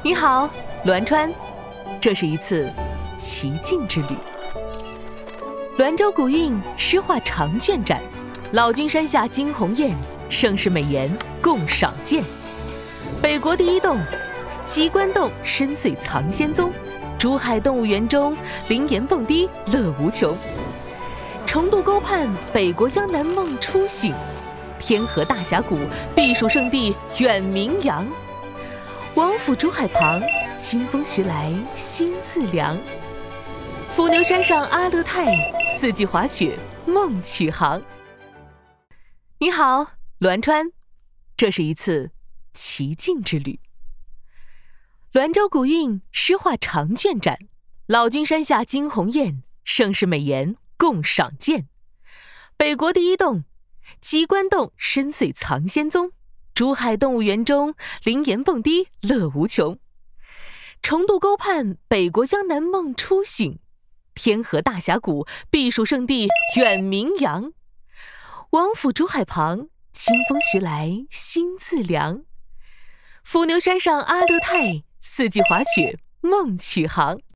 你好，栾川，这是一次奇境之旅。栾州古韵诗画长卷展，老君山下惊鸿雁，盛世美颜共赏见。北国第一洞，鸡冠洞深邃藏仙踪，珠海动物园中灵岩蹦迪乐无穷。重渡沟畔，北国江南梦初醒，天河大峡谷避暑胜地远名扬。王府竹海旁，清风徐来心自凉。伏牛山上阿勒泰，四季滑雪梦启航。你好，栾川，这是一次奇境之旅。栾州古韵诗画长卷展，老君山下惊鸿雁，盛世美颜共赏见。北国第一洞，鸡冠洞深邃藏仙踪，珠海动物园中灵岩蹦迪乐无穷。重渡沟畔，北国江南梦初醒，天河大峡谷避暑胜地远名扬。王府竹海旁，清风徐来心自凉。伏牛山上阿勒泰，四季滑雪梦启航。